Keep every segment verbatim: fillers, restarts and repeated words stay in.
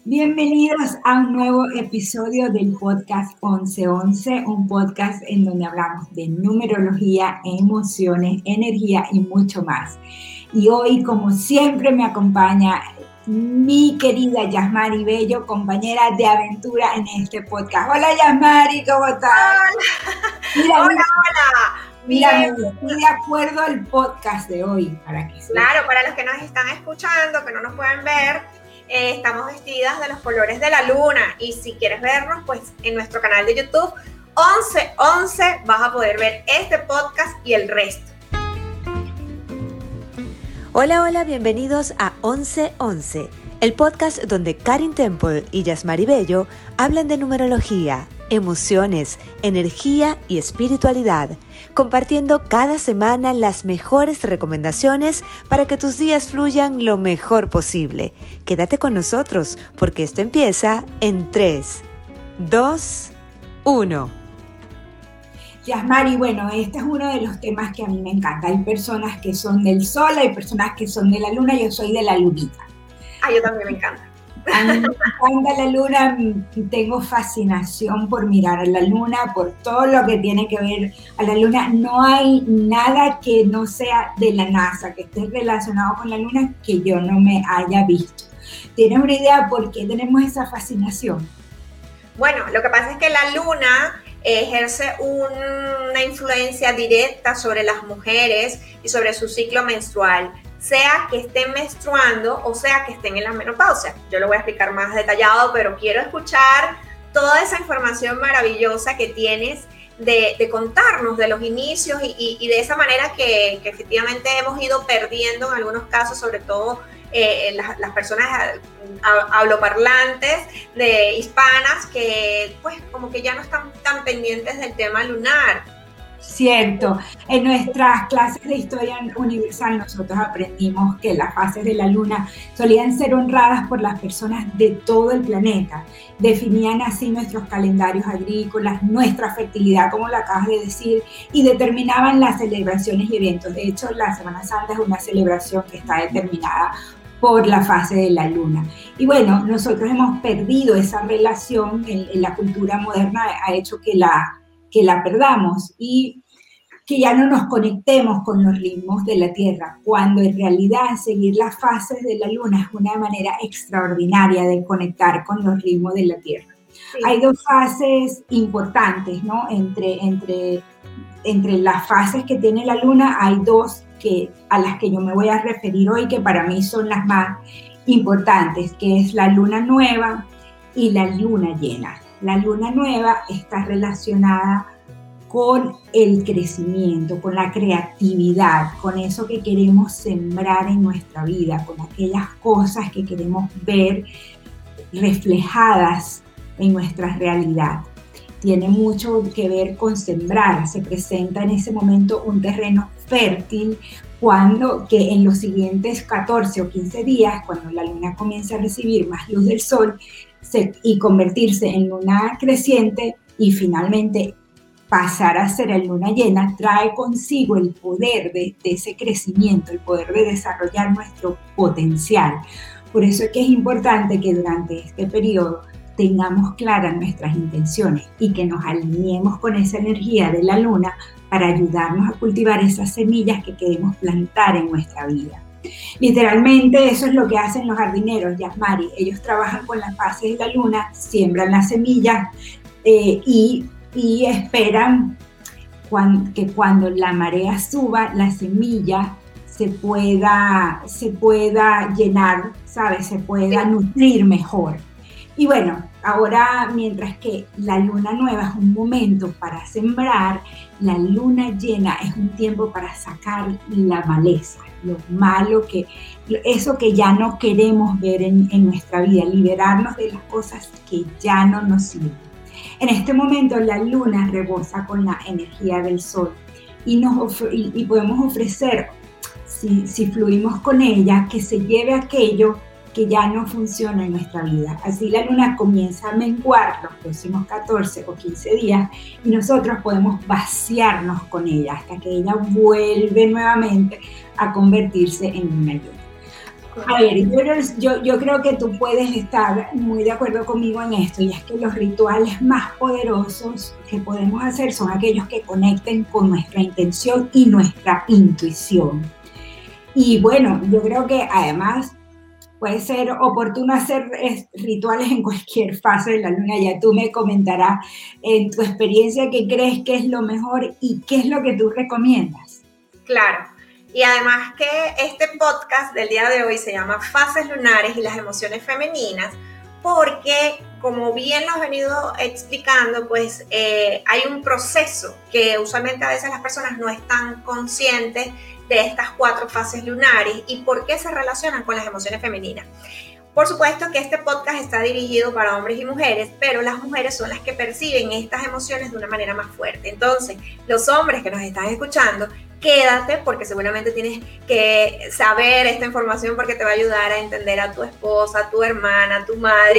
Bienvenidos a un nuevo episodio del podcast once once, un podcast en donde hablamos de numerología, emociones, energía y mucho más. Y hoy, como siempre, me acompaña mi querida Yasmari Bello, compañera de aventura en este podcast. Hola Yasmari, ¿cómo estás? Hola, mira, hola, mira, hola. Mira, Bien. estoy de acuerdo al podcast de hoy. Para que Claro, para los que nos están escuchando, que no nos pueden ver, eh, estamos vestidas de los colores de la luna. Y si quieres vernos, pues en nuestro canal de YouTube, once once, vas a poder ver este podcast y el resto. Hola, hola, bienvenidos a once once, el podcast donde Karin Temple y Yasmari Bello hablan de numerología, emociones, energía y espiritualidad, compartiendo cada semana las mejores recomendaciones para que tus días fluyan lo mejor posible. Quédate con nosotros porque esto empieza en tres, dos, uno. Yasmari, bueno, este es uno de los temas que a mí me encanta. Hay personas que son del sol, hay personas que son de la luna, yo soy de la lunita. Ah, yo también me encanta. A mí me encanta la luna, tengo fascinación por mirar a la luna, por todo lo que tiene que ver a la luna. No hay nada que no sea de la NASA, que esté relacionado con la luna, que yo no me haya visto. ¿Tienes una idea por qué tenemos esa fascinación? Bueno, lo que pasa es que la luna ejerce una influencia directa sobre las mujeres y sobre su ciclo menstrual, sea que estén menstruando o sea que estén en la menopausia. Yo lo voy a explicar más detallado, pero quiero escuchar toda esa información maravillosa que tienes de, de contarnos de los inicios y, y, y de esa manera que, que efectivamente hemos ido perdiendo en algunos casos, sobre todo eh, las, las personas habloparlantes de hispanas que pues como que ya no están tan pendientes del tema lunar. Cierto, en nuestras clases de historia universal nosotros aprendimos que las fases de la luna solían ser honradas por las personas de todo el planeta. Definían así nuestros calendarios agrícolas, nuestra fertilidad, como lo acabas de decir, y determinaban las celebraciones y eventos. De hecho, la Semana Santa es una celebración que está determinada por la fase de la luna. Y bueno, nosotros hemos perdido esa relación, en, en la cultura moderna ha hecho que la que la perdamos y que ya no nos conectemos con los ritmos de la Tierra, cuando en realidad seguir las fases de la Luna es una manera extraordinaria de conectar con los ritmos de la Tierra. Sí. Hay dos fases importantes, ¿no? Entre, entre, entre las fases que tiene la Luna hay dos que, a las que yo me voy a referir hoy, que para mí son las más importantes, que es la Luna Nueva y la Luna Llena. La luna nueva está relacionada con el crecimiento, con la creatividad, con eso que queremos sembrar en nuestra vida, con aquellas cosas que queremos ver reflejadas en nuestra realidad. Tiene mucho que ver con sembrar, se presenta en ese momento un terreno fértil cuando que en los siguientes catorce o quince días, cuando la luna comienza a recibir más luz del sol se, y convertirse en luna creciente y finalmente pasar a ser en luna llena, trae consigo el poder de, de ese crecimiento, el poder de desarrollar nuestro potencial. Por eso es que es importante que durante este periodo tengamos claras nuestras intenciones y que nos alineemos con esa energía de la luna para ayudarnos a cultivar esas semillas que queremos plantar en nuestra vida. Literalmente eso es lo que hacen los jardineros, Yasmari. Ellos trabajan con las fases de la luna, siembran las semillas eh, y, y esperan cuando, que cuando la marea suba, la semilla se pueda, se pueda llenar, ¿sabes? Se pueda nutrir mejor. Y bueno, ahora mientras que la luna nueva es un momento para sembrar, la luna llena es un tiempo para sacar la maleza, lo malo, que, eso que ya no queremos ver en, en nuestra vida, liberarnos de las cosas que ya no nos sirven. En este momento la luna rebosa con la energía del sol y, nos ofre- y, y podemos ofrecer, si, si fluimos con ella, que se lleve aquello que ya no funciona en nuestra vida. Así la luna comienza a menguar los próximos catorce o quince días y nosotros podemos vaciarnos con ella hasta que ella vuelve nuevamente a convertirse en luna llena. A ver, yo, yo, yo creo que tú puedes estar muy de acuerdo conmigo en esto, y es que los rituales más poderosos que podemos hacer son aquellos que conecten con nuestra intención y nuestra intuición. Y bueno, yo creo que además puede ser oportuno hacer rituales en cualquier fase de la luna. Ya tú me comentarás en tu experiencia qué crees que es lo mejor y qué es lo que tú recomiendas. Claro. Y además que este podcast del día de hoy se llama Fases Lunares y las emociones femeninas, porque como bien lo has venido explicando, pues eh, hay un proceso que usualmente a veces las personas no están conscientes de estas cuatro fases lunares y por qué se relacionan con las emociones femeninas. Por supuesto que este podcast está dirigido para hombres y mujeres, pero las mujeres son las que perciben estas emociones de una manera más fuerte. Entonces, los hombres que nos están escuchando, quédate porque seguramente tienes que saber esta información porque te va a ayudar a entender a tu esposa, a tu hermana, a tu madre.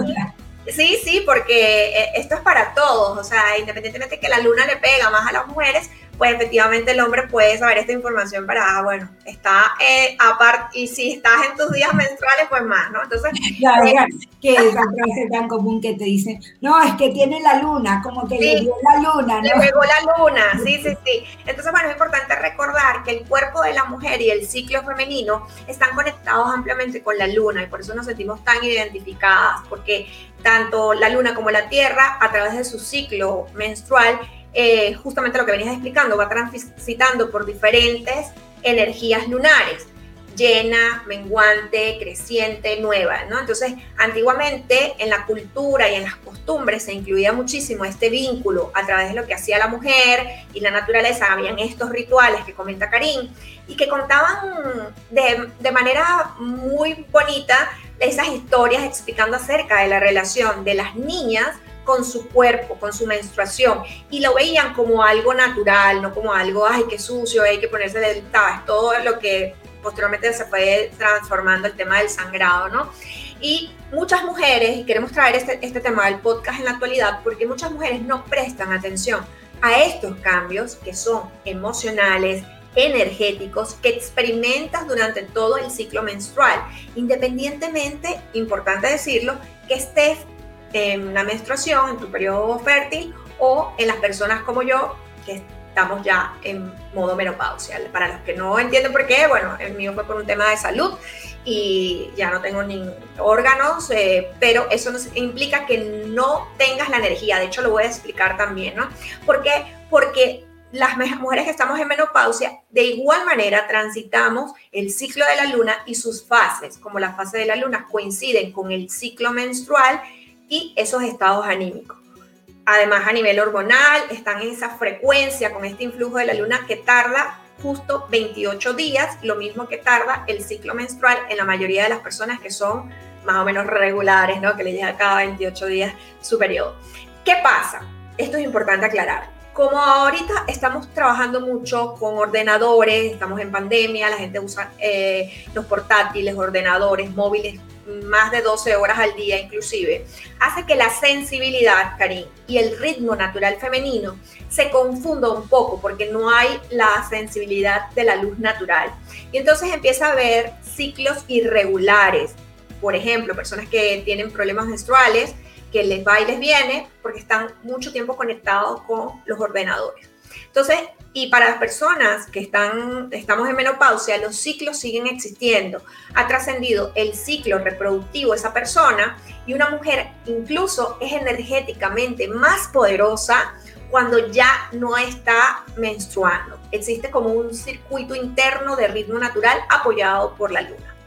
Sí, sí, porque esto es para todos, o sea, independientemente de que la luna le pega más a las mujeres, pues efectivamente el hombre puede saber esta información para, ah, bueno, está eh, aparte, y si estás en tus días menstruales, pues más, ¿no? Entonces, claro, eh, que esa frase tan común que te dicen, no, es que tiene la luna, como que sí, le dio la luna, ¿no? Le pegó la luna, sí, sí, sí. Entonces, bueno, es importante recordar que el cuerpo de la mujer y el ciclo femenino están conectados ampliamente con la luna y por eso nos sentimos tan identificadas, porque tanto la luna como la tierra, a través de su ciclo menstrual, eh, justamente lo que venías explicando, va transitando por diferentes energías lunares, llena, menguante, creciente, nueva, ¿no? Entonces, antiguamente en la cultura y en las costumbres se incluía muchísimo este vínculo a través de lo que hacía la mujer y la naturaleza. Habían estos rituales que comenta Karin y que contaban de, de manera muy bonita esas historias explicando acerca de la relación de las niñas con su cuerpo, con su menstruación, y lo veían como algo natural, no como algo, ay, qué sucio, hay que ponerse del tabas, todo lo que posteriormente se fue transformando el tema del sangrado, ¿no? Y muchas mujeres, y queremos traer este, este tema del podcast en la actualidad, porque muchas mujeres no prestan atención a estos cambios que son emocionales, energéticos, que experimentas durante todo el ciclo menstrual, independientemente, importante decirlo, que estés en la menstruación, en tu periodo fértil, o en las personas como yo, que estamos ya en modo menopausia. Para los que no entienden por qué, bueno, el mío fue por un tema de salud y ya no tengo ni órganos, eh, pero eso no implica que no tengas la energía. De hecho, lo voy a explicar también, ¿no? ¿Por qué? Porque las mujeres que estamos en menopausia, de igual manera transitamos el ciclo de la luna y sus fases, como la fase de la luna coinciden con el ciclo menstrual y esos estados anímicos. Además, a nivel hormonal, están en esa frecuencia con este influjo de la luna que tarda justo veintiocho días, lo mismo que tarda el ciclo menstrual en la mayoría de las personas que son más o menos regulares, ¿no? Que le llega cada veintiocho días su periodo. ¿Qué pasa? Esto es importante aclarar. Como ahorita estamos trabajando mucho con ordenadores, estamos en pandemia, la gente usa eh, los portátiles, ordenadores, móviles, más de doce horas al día inclusive, hace que la sensibilidad, Karin, y el ritmo natural femenino se confunda un poco porque no hay la sensibilidad de la luz natural. Y entonces empieza a haber ciclos irregulares. Por ejemplo, personas que tienen problemas menstruales, que les va y les viene porque están mucho tiempo conectados con los ordenadores. Entonces, y para las personas que están, estamos en menopausia, los ciclos siguen existiendo. Ha trascendido el ciclo reproductivo de esa persona y una mujer incluso es energéticamente más poderosa cuando ya no está menstruando. Existe como un circuito interno de ritmo natural apoyado por la luna.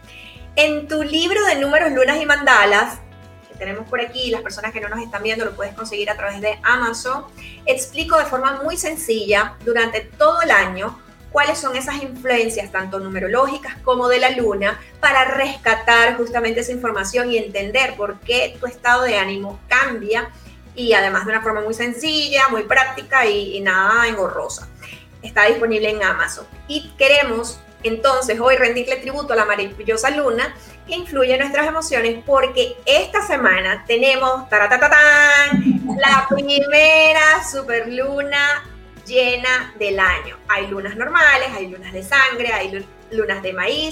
En tu libro de números, lunas y mandalas, tenemos por aquí, las personas que no nos están viendo lo puedes conseguir a través de Amazon, explico de forma muy sencilla durante todo el año cuáles son esas influencias tanto numerológicas como de la luna para rescatar justamente esa información y entender por qué tu estado de ánimo cambia y además de una forma muy sencilla, muy práctica y, y nada engorrosa. Está disponible en Amazon y queremos entonces hoy rendirle tributo a la maravillosa luna que influye en nuestras emociones porque esta semana tenemos taratatán, la primera superluna llena del año. Hay lunas normales, hay lunas de sangre, hay lunas de maíz,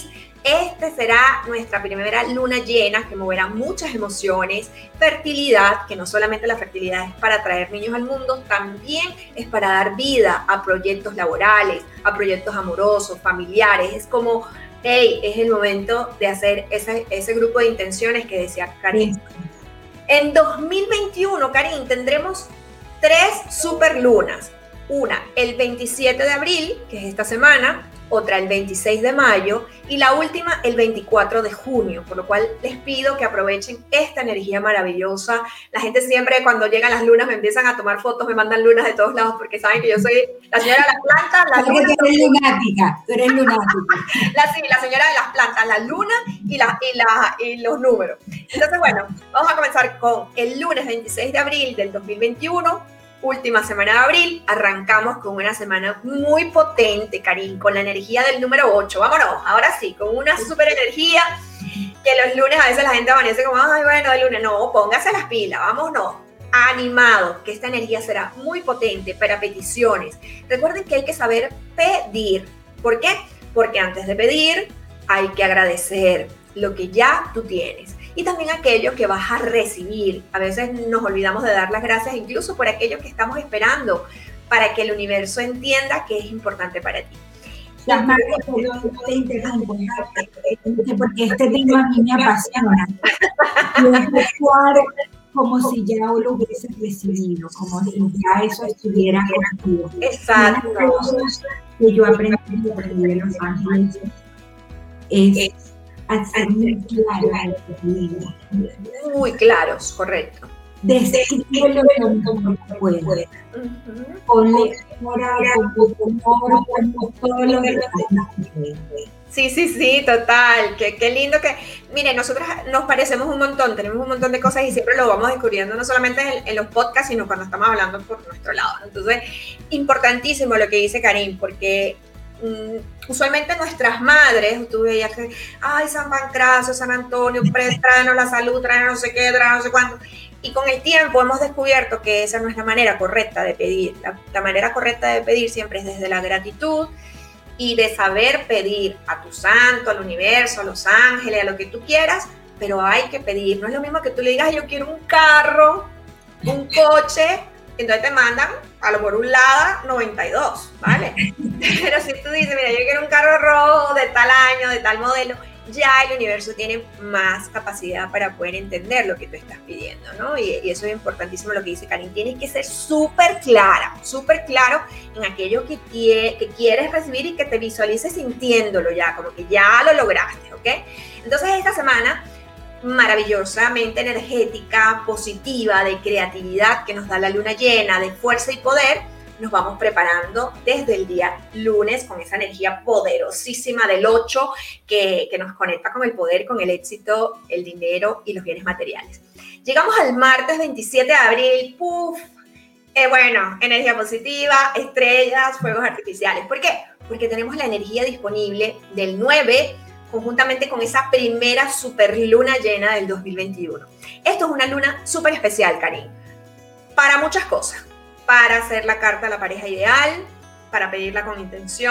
este será nuestra primera luna llena que moverá muchas emociones, fertilidad, que no solamente la fertilidad es para traer niños al mundo, también es para dar vida a proyectos laborales, a proyectos amorosos, familiares. Es como, hey, es el momento de hacer ese, ese grupo de intenciones que decía Karin. En dos mil veintiuno, Karin, tendremos tres superlunas. Una el veintisiete de abril, que es esta semana, otra el veintiséis de mayo y la última el veinticuatro de junio, por lo cual les pido que aprovechen esta energía maravillosa. La gente siempre cuando llegan las lunas me empiezan a tomar fotos, me mandan lunas de todos lados porque saben que yo soy la señora de las plantas, la luna. Tú eres lunática, tú eres lunática. La, sí, la señora de las plantas, la luna y, la, y, la, y los números. Entonces, bueno, vamos a comenzar con el lunes veintiséis de abril del dos mil veintiuno. Última semana de abril, arrancamos con una semana muy potente, Karin, con la energía del número ocho. Vámonos, ahora sí, con una super energía que los lunes a veces la gente amanece como, ay, bueno, de lunes. No, póngase las pilas, vámonos, animados, que esta energía será muy potente para peticiones. Recuerden que hay que saber pedir. ¿Por qué? Porque antes de pedir hay que agradecer lo que ya tú tienes. Y también aquello que vas a recibir. A veces nos olvidamos de dar las gracias incluso por aquello que estamos esperando para que el universo entienda que es importante para ti. Las madres, perdón, no te interrumpo, porque este tema a mí me apasiona. Yo actuar como si ya lo hubiese recibido, como si ya eso estuviera contigo. Exacto. Una cosa que yo aprendí de Los Ángeles es hacer muy claro lo que digo. Muy claros, correcto. Descríbelo como puedes. Ponle hora, con todo lo que Sí, sí, sí, total. Qué, qué lindo que... Mire, nosotros nos parecemos un montón, tenemos un montón de cosas y siempre lo vamos descubriendo, no solamente en, en los podcasts, sino cuando estamos hablando por nuestro lado. Entonces, importantísimo lo que dice Karin, porque mm, usualmente nuestras madres, tú veías que, ay, San Pancracio, San Antonio, tráenos la salud, tráenos no sé qué, tráenos no sé cuánto. Y con el tiempo hemos descubierto que esa no es la manera correcta de pedir. La, la manera correcta de pedir siempre es desde la gratitud y de saber pedir a tu santo, al universo, a los ángeles, a lo que tú quieras, pero hay que pedir. No es lo mismo que tú le digas, yo quiero un carro, un coche, entonces te mandan a lo por un Lada noventa y dos, ¿vale? Pero si tú dices, mira, yo quiero un carro rojo de tal año, de tal modelo, ya el universo tiene más capacidad para poder entender lo que tú estás pidiendo, ¿no? Y, y eso es importantísimo lo que dice Karin. Tienes que ser súper clara, súper claro en aquello que, tie, que quieres recibir y que te visualices sintiéndolo ya, como que ya lo lograste, ¿ok? Entonces esta semana, maravillosamente energética, positiva, de creatividad que nos da la luna llena, de fuerza y poder, nos vamos preparando desde el día lunes con esa energía poderosísima del ocho que, que nos conecta con el poder, con el éxito, el dinero y los bienes materiales. Llegamos al martes veintisiete de abril, ¡puf! Eh, bueno, energía positiva, estrellas, fuegos artificiales. ¿Por qué? Porque tenemos la energía disponible del nueve conjuntamente con esa primera super luna llena del dos mil veintiuno. Esto es una luna súper especial, Karin, para muchas cosas. Para hacer la carta a la pareja ideal, para pedirla con intención.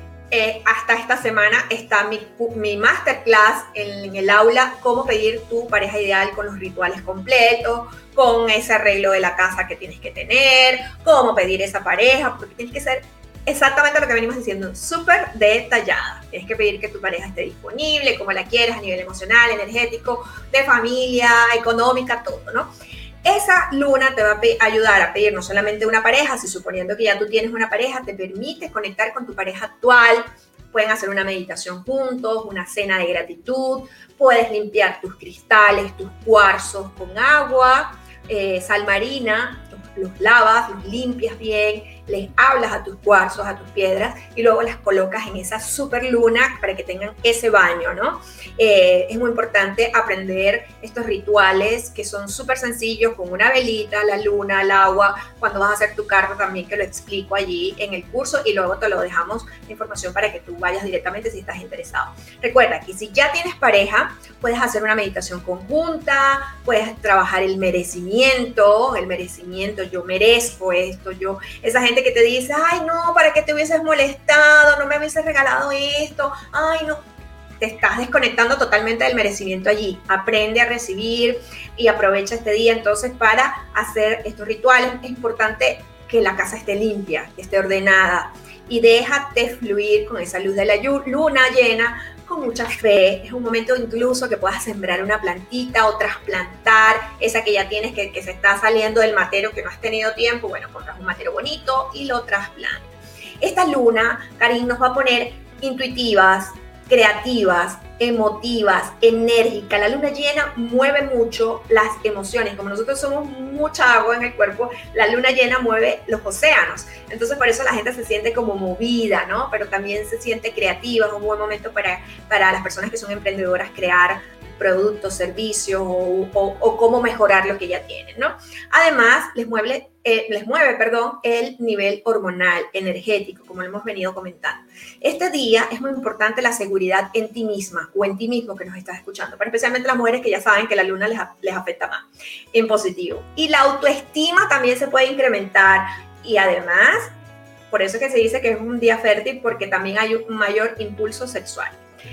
Eh, hasta esta semana está mi, mi masterclass en, en el aula, cómo pedir tu pareja ideal con los rituales completos, con ese arreglo de la casa que tienes que tener, cómo pedir esa pareja, porque tienes que ser exactamente lo que venimos diciendo, súper detallada. Tienes que pedir que tu pareja esté disponible, cómo la quieres a nivel emocional, energético, de familia, económica, todo, ¿no? Esa luna te va a ayudar a pedir no solamente una pareja, si suponiendo que ya tú tienes una pareja, te permite conectar con tu pareja actual, pueden hacer una meditación juntos, una cena de gratitud, puedes limpiar tus cristales, tus cuarzos con agua, eh, sal marina, los, los lavas, los limpias bien, les hablas a tus cuarzos, a tus piedras y luego las colocas en esa super luna para que tengan ese baño, ¿no? Eh, es muy importante aprender estos rituales que son súper sencillos con una velita, la luna, el agua, cuando vas a hacer tu carta también que lo explico allí en el curso y luego te lo dejamos la información para que tú vayas directamente si estás interesado. Recuerda que si ya tienes pareja, puedes hacer una meditación conjunta, puedes trabajar el merecimiento, el merecimiento, yo merezco esto, yo, esa gente que te dice, ay no, ¿para qué te hubieses molestado? No me hubieses regalado esto, ay no. te estás desconectando totalmente del merecimiento allí. Aprende a recibir y aprovecha este día entonces para hacer estos rituales. Es importante que la casa esté limpia, que esté ordenada, y déjate fluir con esa luz de la luna llena, con mucha fe. Es un momento incluso que puedas sembrar una plantita o trasplantar esa que ya tienes, que, que se está saliendo del matero, que no has tenido tiempo. Bueno, compras un matero bonito y lo trasplantas. Esta luna, Karin, nos va a poner intuitivas, creativas, emotivas, enérgicas. La luna llena mueve mucho las emociones. Como nosotros somos mucha agua en el cuerpo, la luna llena mueve los océanos. Entonces por eso la gente se siente como movida, ¿no? Pero también se siente creativa. Es un buen momento para, para las personas que son emprendedoras crear productos, servicios o, o, o cómo mejorar lo que ya tienen, ¿no? Además, les mueve, eh, les mueve perdón, el nivel hormonal, energético, como lo hemos venido comentando. Este día es muy importante la seguridad en ti misma o en ti mismo que nos estás escuchando, pero especialmente las mujeres que ya saben que la luna les, les afecta más en positivo. Y la autoestima también se puede incrementar y además, por eso es que se dice que es un día fértil, porque también hay un mayor impulso sexual.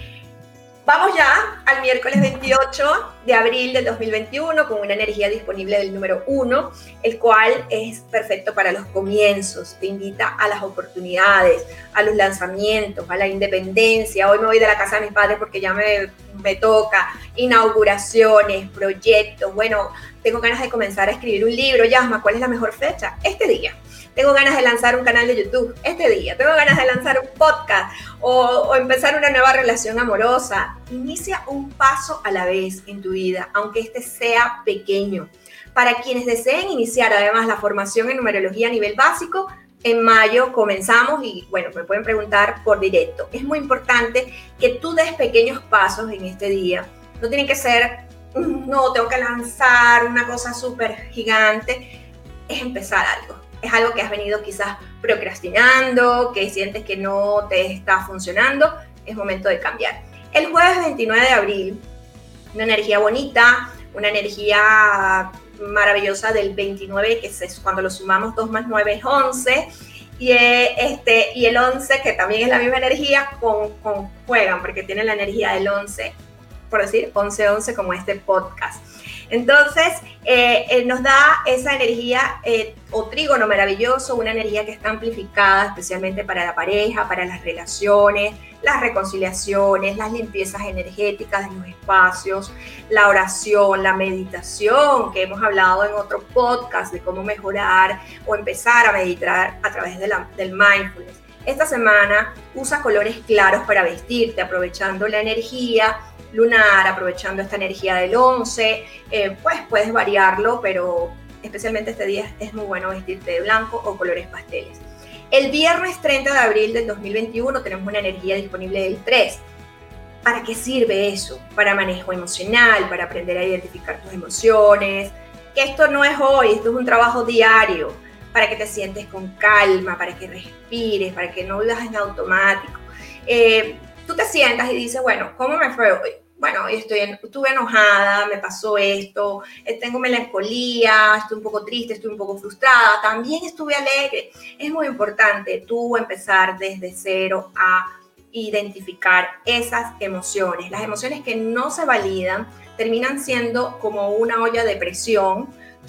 Vamos ya al miércoles veintiocho de abril del dos mil veintiuno con una energía disponible del número uno, el cual es perfecto para los comienzos. Te invita a las oportunidades, a los lanzamientos, a la independencia. Hoy me voy de la casa de mis padres porque ya me, me toca. Inauguraciones, proyectos. Bueno, tengo ganas de comenzar a escribir un libro. Yasma, ¿cuál es la mejor fecha? Este día. Tengo ganas de lanzar un canal de YouTube este día, tengo ganas de lanzar un podcast o, o empezar una nueva relación amorosa. Inicia un paso a la vez en tu vida, aunque este sea pequeño. Para quienes deseen iniciar además la formación en numerología a nivel básico, en mayo comenzamos y bueno, me pueden preguntar por directo. Es muy importante que tú des pequeños pasos en este día. No tiene que ser, no, tengo que lanzar una cosa súper gigante. Es empezar algo. Es algo que has venido quizás procrastinando, que sientes que no te está funcionando, es momento de cambiar. El jueves veintinueve de abril, una energía bonita, una energía maravillosa del veintinueve, que es cuando lo sumamos dos más nueve es once, y, este, y el once, que también es la misma energía, con, con, juegan, porque tienen la energía del once, por decir once once, como este podcast. Entonces, eh, eh, nos da esa energía eh, o trígono maravilloso, una energía que está amplificada especialmente para la pareja, para las relaciones, las reconciliaciones, las limpiezas energéticas de los espacios, la oración, la meditación, que hemos hablado en otro podcast de cómo mejorar o empezar a meditar a través de la, del mindfulness. Esta semana usa colores claros para vestirte, aprovechando la energía lunar, aprovechando esta energía del once, eh, pues puedes variarlo, pero especialmente este día es muy bueno vestirte de blanco o colores pasteles. El viernes treinta de abril del dos mil veintiuno tenemos una energía disponible del tres. ¿Para qué sirve eso? Para manejo emocional, para aprender a identificar tus emociones, que esto no es hoy, esto es un trabajo diario, para que te sientes con calma, para que respires, para que no vivas en automático. Eh, tú te sientas y dices, bueno, ¿cómo me fue hoy? Bueno, hoy estoy en, estuve enojada, me pasó esto, tengo melancolía, estoy un poco triste, estoy un poco frustrada, también estuve alegre. Es muy importante tú empezar desde cero a identificar esas emociones. Las emociones que no se validan terminan siendo como una olla de presión,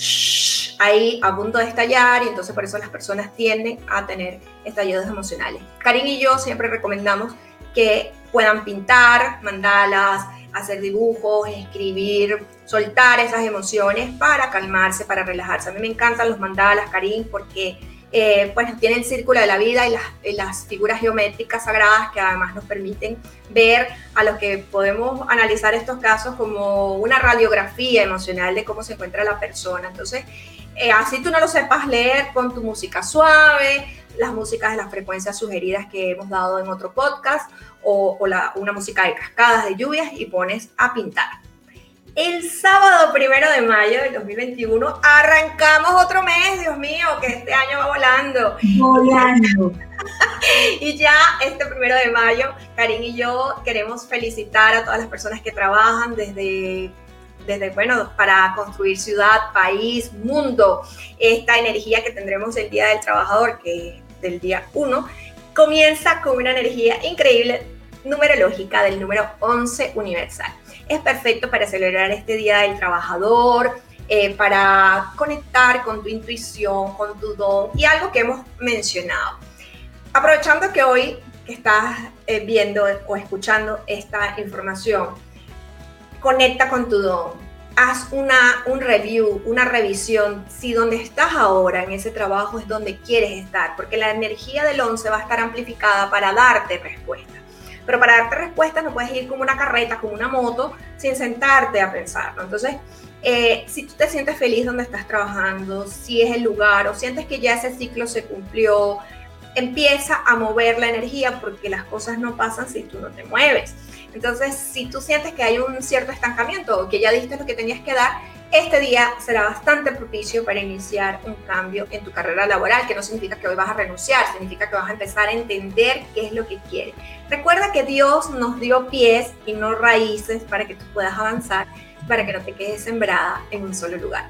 shh, ahí a punto de estallar, y entonces por eso las personas tienden a tener estallidos emocionales. Karin y yo siempre recomendamos que puedan pintar mandalas, hacer dibujos, escribir, soltar esas emociones para calmarse, para relajarse. A mí me encantan los mandalas, Karin, porque eh, pues tienen el círculo de la vida y las, y las figuras geométricas sagradas que además nos permiten ver a los que podemos analizar estos casos como una radiografía emocional de cómo se encuentra la persona. Entonces, eh, así tú no lo sepas leer, pon tu música suave, las músicas de las frecuencias sugeridas que hemos dado en otro podcast, o, o la, una música de cascadas, de lluvias, y pones a pintar. El sábado primero de mayo del dos mil veintiuno arrancamos otro mes, Dios mío, que este año va volando. Volando. Y ya este primero de mayo, Karin y yo queremos felicitar a todas las personas que trabajan desde... desde, bueno, para construir ciudad, país, mundo. Esta energía que tendremos el Día del Trabajador, que es del día uno, comienza con una energía increíble numerológica del número once universal. Es perfecto para celebrar este Día del Trabajador, eh, para conectar con tu intuición, con tu don y algo que hemos mencionado. Aprovechando que hoy estás eh, viendo o escuchando esta información, conecta con tu don. Haz una, un review, una revisión, si donde estás ahora en ese trabajo es donde quieres estar, porque la energía del once va a estar amplificada para darte respuestas. Pero para darte respuestas no puedes ir como una carreta, como una moto, sin sentarte a pensarlo. Entonces, eh, si tú te sientes feliz donde estás trabajando, si es el lugar o sientes que ya ese ciclo se cumplió, empieza a mover la energía porque las cosas no pasan si tú no te mueves. Entonces, si tú sientes que hay un cierto estancamiento o que ya diste lo que tenías que dar, este día será bastante propicio para iniciar un cambio en tu carrera laboral, que no significa que hoy vas a renunciar, significa que vas a empezar a entender qué es lo que quieres. Recuerda que Dios nos dio pies y no raíces para que tú puedas avanzar, para que no te quedes sembrada en un solo lugar.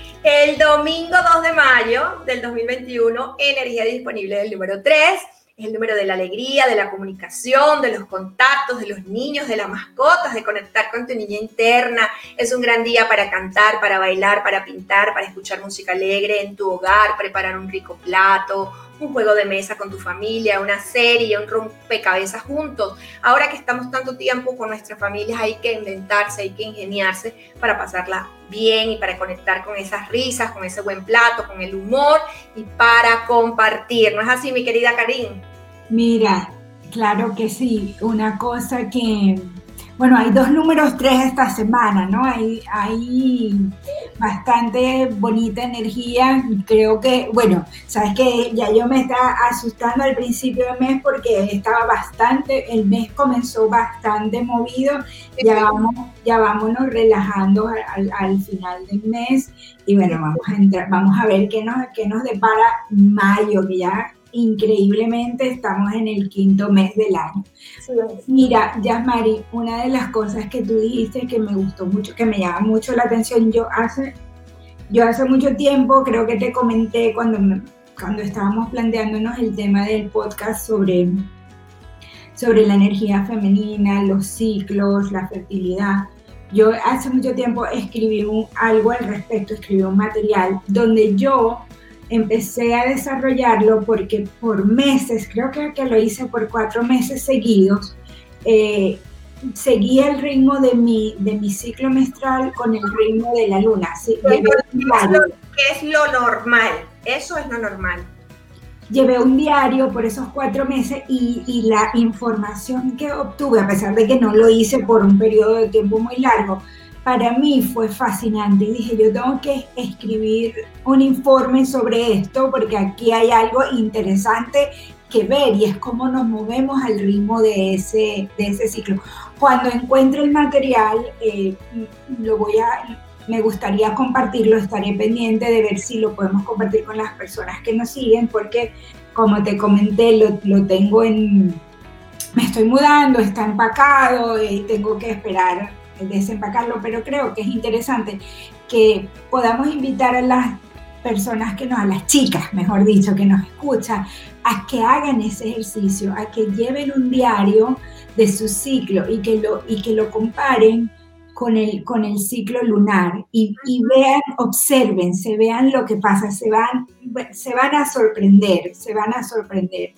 El domingo dos de mayo del dos mil veintiuno, energía disponible del número tres. Es el número de la alegría, de la comunicación, de los contactos, de los niños, de las mascotas, de conectar con tu niña interna. Es un gran día para cantar, para bailar, para pintar, para escuchar música alegre en tu hogar, preparar un rico plato, un juego de mesa con tu familia, una serie, un rompecabezas juntos. Ahora que estamos tanto tiempo con nuestras familias, hay que inventarse, hay que ingeniarse para pasarla bien y para conectar con esas risas, con ese buen plato, con el humor y para compartir. ¿No es así, mi querida Karin? Mira, claro que sí. Una cosa que, bueno, hay dos números tres esta semana, ¿no? Hay, hay bastante bonita energía. Creo que, bueno, sabes que ya yo me estaba asustando al principio del mes porque estaba bastante, el mes comenzó bastante movido. Ya vamos, ya vámonos relajando al, al final del mes y bueno, vamos a entrar, vamos a ver qué nos, qué nos depara mayo, que ya increíblemente estamos en el quinto mes del año. Sí. Mira, Yasmari, una de las cosas que tú dijiste que me gustó mucho, que me llama mucho la atención, yo hace, yo hace mucho tiempo, creo que te comenté cuando, me, cuando estábamos planteándonos el tema del podcast sobre, sobre la energía femenina, los ciclos, la fertilidad. Yo hace mucho tiempo escribí un, algo al respecto, escribí un material donde yo empecé a desarrollarlo porque por meses, creo que, que lo hice por cuatro meses seguidos, eh, seguía el ritmo de mi, de mi ciclo menstrual con el ritmo de la luna. Sí, llevé un diario. ¿Qué es lo normal? Eso es lo normal. Llevé un diario por esos cuatro meses y, y la información que obtuve, a pesar de que no lo hice por un periodo de tiempo muy largo, para mí fue fascinante y dije, yo tengo que escribir un informe sobre esto porque aquí hay algo interesante que ver y es cómo nos movemos al ritmo de ese, de ese ciclo. Cuando encuentre el material, eh, lo voy a, me gustaría compartirlo, estaré pendiente de ver si lo podemos compartir con las personas que nos siguen porque, como te comenté, lo, lo tengo en, me estoy mudando, está empacado y tengo que esperar desempacarlo, pero creo que es interesante que podamos invitar a las personas que nos, a las chicas, mejor dicho, que nos escuchan, a que hagan ese ejercicio, a que lleven un diario de su ciclo y que lo, y que lo comparen con el, con el ciclo lunar y, y vean, observen, se vean lo que pasa, se van, se van a sorprender, se van a sorprender.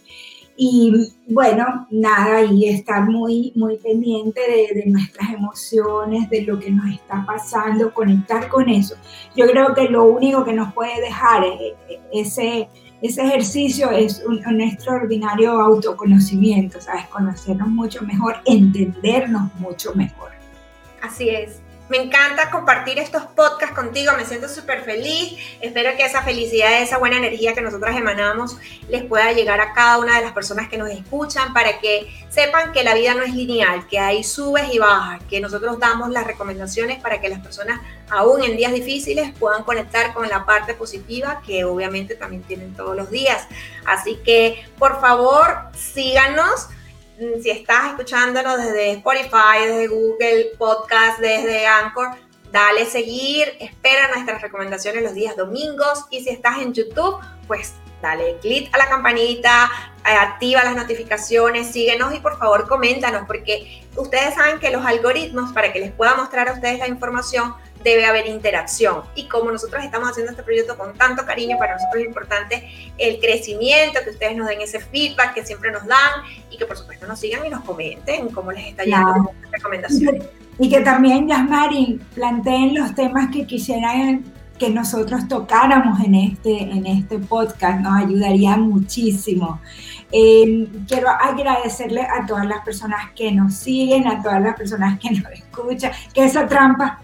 Y bueno, nada, y estar muy, muy pendiente de, de nuestras emociones, de lo que nos está pasando, conectar con eso. Yo creo que lo único que nos puede dejar ese, ese ejercicio es un, un extraordinario autoconocimiento, ¿sabes? Conocernos mucho mejor, entendernos mucho mejor. Así es. Me encanta compartir estos podcasts contigo, me siento súper feliz. Espero que esa felicidad, esa buena energía que nosotras emanamos les pueda llegar a cada una de las personas que nos escuchan para que sepan que la vida no es lineal, que hay subes y bajas, que nosotros damos las recomendaciones para que las personas, aún en días difíciles, puedan conectar con la parte positiva que obviamente también tienen todos los días. Así que, por favor, síganos. Si estás escuchándonos desde Spotify, desde Google Podcast, desde Anchor, dale seguir, espera nuestras recomendaciones los días domingos y si estás en YouTube, pues dale click a la campanita, activa las notificaciones, síguenos y por favor coméntanos porque ustedes saben que los algoritmos, para que les pueda mostrar a ustedes la información, debe haber interacción y como nosotros estamos haciendo este proyecto con tanto cariño, para nosotros es importante el crecimiento, que ustedes nos den ese feedback que siempre nos dan y que por supuesto nos sigan y nos comenten cómo les está yendo claro. con estas recomendaciones. Y que también, Yasmari, planteen los temas que quisieran que nosotros tocáramos en este, en este podcast, nos ayudaría muchísimo. Eh, quiero agradecerle a todas las personas que nos siguen, a todas las personas que nos escuchan, que esa trampa.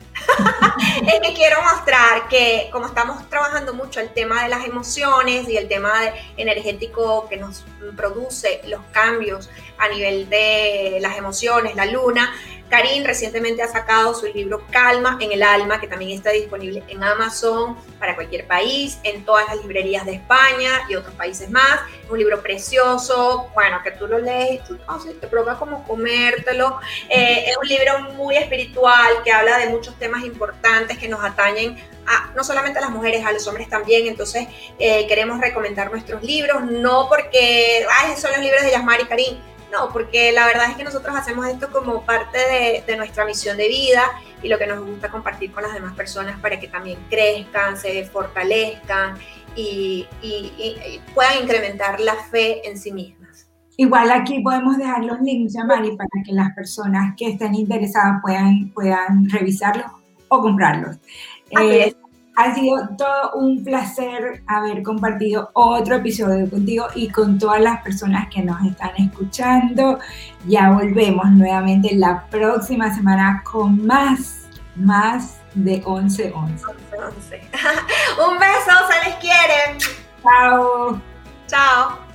Es que quiero mostrar que como estamos trabajando mucho el tema de las emociones y el tema de energético que nos produce los cambios a nivel de las emociones, la luna, Karin recientemente ha sacado su libro Calma en el Alma, que también está disponible en Amazon para cualquier país, en todas las librerías de España y otros países más. Es un libro precioso, bueno, que tú lo lees y tú oh, sí, te provoca como comértelo. Eh, es un libro muy espiritual que habla de muchos temas importantes que nos atañen a, no solamente a las mujeres, a los hombres también. Entonces eh, queremos recomendar nuestros libros, no porque ay, son los libros de Yasmari y Karin, no, porque la verdad es que nosotros hacemos esto como parte de, de nuestra misión de vida y lo que nos gusta compartir con las demás personas para que también crezcan, se fortalezcan y, y, y puedan incrementar la fe en sí mismas. Igual aquí podemos dejar los links, Yasmari, para que las personas que estén interesadas puedan, puedan revisarlos o comprarlos. Eh, ha sido todo un placer haber compartido otro episodio contigo y con todas las personas que nos están escuchando. Ya volvemos nuevamente la próxima semana con más, más de once once. Un beso, se les quiere. Chao. Chao.